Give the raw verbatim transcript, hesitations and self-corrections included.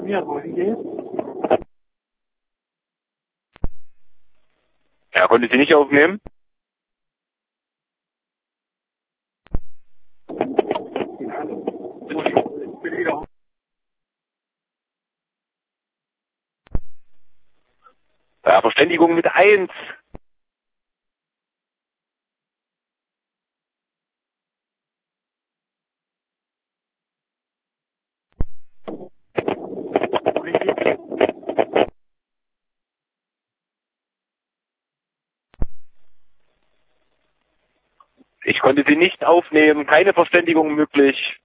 telefonieren, wohin geht's? Ja, konnte sie nicht aufnehmen? Ja, Verständigung mit eins. Ich konnte sie nicht aufnehmen, keine Verständigung möglich.